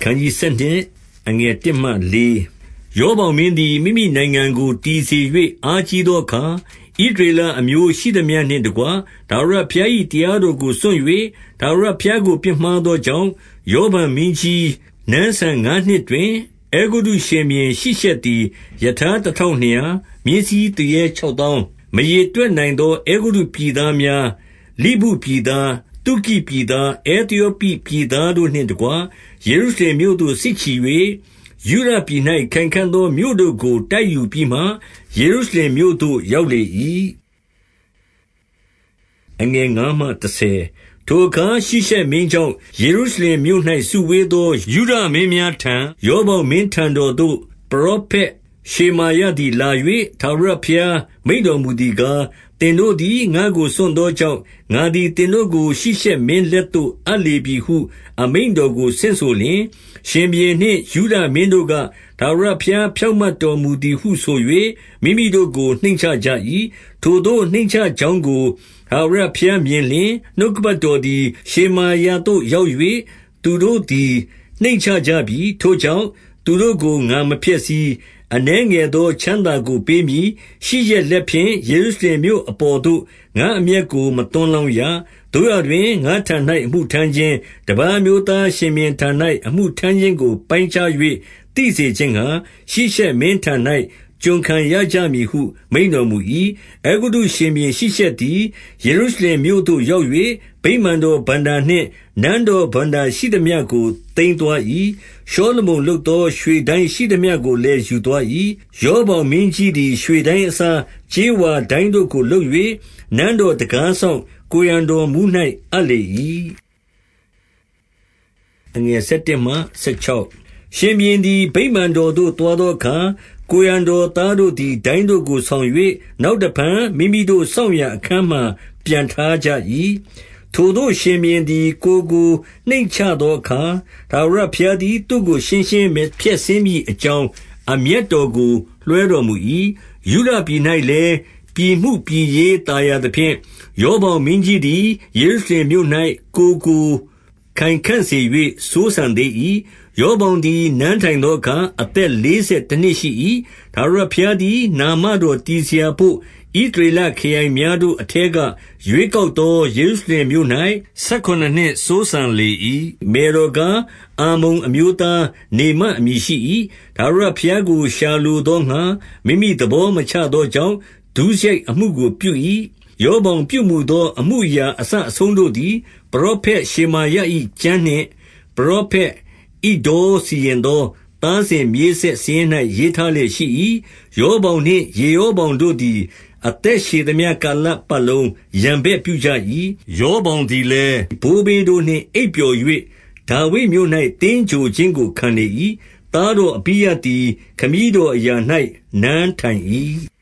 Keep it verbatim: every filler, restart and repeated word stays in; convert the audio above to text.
န်းကြီးဆက်နှင့်အငယ်တစ်မှလေးယောဗောင်မင်းသည်မိမိနိုင်ငံကိုတည်စေ၍အားကြီးသောအခါဣသရေလအမျိုးရှိသမျှနှင့်တကွထာဝရဘုရား၏တရားတော်ကိုစွန့်၍ထာဝရဘုရားကိုပြစ်မှားသောကြောင့်ယောဗန်မင်းကြီးနန်းစံငါးနှစ်တွင်အေဂုတုရှင်ဘုရင်ရှိရှက်သည်ယထာတစ်ထောင်နှစ်ရာမြင်းစီးသူရဲခြောက်သောင်းမရေတွက်နိုင်သောအေဂုတုပြည်သားများလိဗုပြည်သားတုကိပြည်သားအဲသယောပိပြည်သားတို့နှင့်တကွယေရုရှလင်မြို့သို့စစ်ချီ၍ယူဒပြည်၌ခိုင်ခံ့သောမြို့တို့ကိုတိုက်ယူပြီးမှယေရုရှလင်မြို့သို့ရောက်လေ၏အငယ်ငါးမှတစ်ဆယ်ထိုအခါရှိရှက်မင်းကြောင့်ယေရုရှလင်မြို့၌စုဝေးသောယူဒမင်းများထံယောဗောင်မင်းထံတော်သို့ပရောဖက်ရှေမာယသည်လာ၍ထာဝရဘုရားမိန့်တော်မူသည်ကားသင်တို့သည်ငါ့ကိုစွန့်သောကြောင့်ငါသည်သင်တို့ကိုရှိရှက်မင်းလက်သို့အပ်လေပြီဟုအမိန့်တော်ကိုဆင့်ဆိုလျှင်ရှင်ဘုရင်နှင့်ယူဒမင်းတို့ကထာဝရဘုရားဖြောင့်မတ်တော်မူသည်ဟုဆို၍မိမိတို့ကိုနှိမ့်ချကြ၏ထိုသို့နှိမ့်ချကြောင်းကိုထာဝရဘုရားမြင်လျှင်နှုတ်ကပတ်တော်သည်ရှေမာယသို့ရောက်၍သူတို့သည်နှိမ့်ချကြပြီထိုကြောင့်သူတို့ကိုငါမဖျက်ဆီးအနည်းငယ်သောချမ်းသာကိုပေးမည်ရှိရက်လက်ဖြင့်ယေရုရှလင်မြို့အပေါ်သို့ငါအမျက်ကိုမသွန်းလောင်းရတို့ရတွင်ငါထံ၌အမှုထမ်းခြင်းတပါးမျိုးသားရှင်မြင်းထံ၌အမှုထမ်းခြင်းကိုပိုင်းခြား၍သိစေခြင်းကရှိရှက်မင်းထံ၌ကျွန်ခံရကြမည်ဟုမိန့်တော်မူ၏အေဂုတုရှင်ဘုရင်ရှိရှက်သည်ယေရုရှလင်မြို့သို့ရောက်၍ဗိမာန်တော်ဗန္တာနှင့်နန်းတော်ဗန္တာရှိသမျှကိုသိမ်းသွား၏ရှောလမုန်လုပ်သောရွှေတိုင်းရှိသမျှကိုလည်းယူသွား၏ယောဗောင်မင်းကြီးသည်ရွှေတိုင်းအစားကြေးဝါတိုင်းတို့ကိုလုပ်၍နန်းတော်တံခါးဆောင်ကိုရံတော်မူ၌အပ်လေ၏အငယ်၁၁မှ၁၆ရှင်ဘုရင်သည်ဗိမာန်တော်သို့သွားသောအခါကိုရံတော်သားတို့သည်ဒိုင်းတို့ကိုဆောင်၍နောက်တဖန်မိမိတို့စောင့်ရာအခန်းမှပြန်ထားကြ၏ထိုသို့ရှင်ဘုရင်သည်ကိုကိုနှိမ့်ချသောအခါထာဝရဘုရားသည်သူ့ကိုရှင်းရှင်းဖျက်ဆီးမည်အကြောင်းအမျက်တော်ကိုလွှဲတော်မူ၏ယူဒပြည်၌လည်းပြည်မှုပြည်ရေးတာယာသဖြင့်ယောဗောင်မင်းကြီးသည်ယေရုရှလင်မြို့၌ကိုကိုခိုင်ခန့်စေ၍စိုးစံသေး၏ယောဗောင်သည်နန်းထိုင်သောအခါအသက်လေးဆယ်တစ်နှစ်ရှိ၏ထာဝရဘုရားသည်နာမတော်တည်เสียဖို့ဣသရေလခရိုင်များတို့အထက်ကရွေးကောက်သောယေရုရှလင်မြို့၌ဆယ်ခုနစ်နှစ်စိုးစံလေ၏မေရောကအာမုန်အမျိုးသားနေမတ်အမည်ရှိ၏ထာဝရဘုရားကိုရှာလိုသောငှာမိမိသဘောမချသောကြောင့်ဒုစရိုက်အမှုကိုပြု၏ယောဗောင်ပြုမှုသောအမှုအရာအစအဆုံးတို့သည်ပရောဖက်ရှေမာယ၏ကျမ်းနှင့်ပရောဖက်ဣဒ္ဒေါစီရင်သောသားစဉ်မြေးဆက်စင်း၌ရေးထားလျက်ရှိ၏ယောဗောင်နှင့်ယေရောဗောင်တို့သည်အသက်ရှည်သမျှကာလပတ်လုံးရန်ဘက်ပြုကြ၏ယောဗောင်သည်လည်းဘိုးဘေးတို့နှင့်အိပ်ပျော်၍ဒါဝိဒ်မြို့၌တင်းကြိုခြင်းကိုခံလေ၏သားတော်အဘိယသည်ခမည်းတော်အရာ၌နန်းထိုင်၏